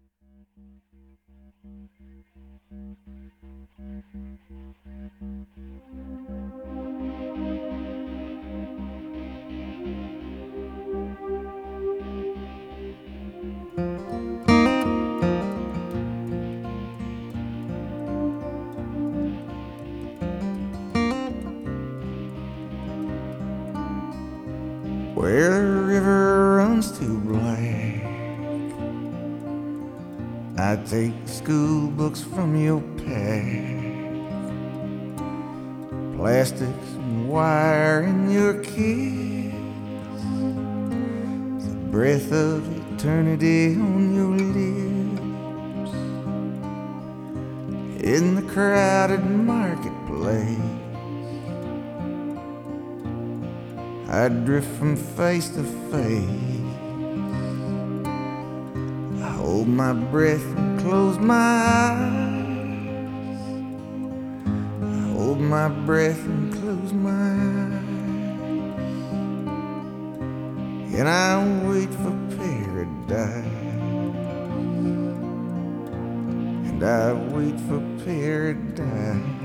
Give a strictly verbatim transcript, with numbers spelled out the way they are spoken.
Where the river runs too black, I take school books from your pack, plastics and wire in your kiss, the breath of eternity on your lips. In the crowded marketplace, I drift from face to face. I hold my breath and close my eyes. I hold my breath and close my eyes. And I wait for paradise. And I wait for paradise.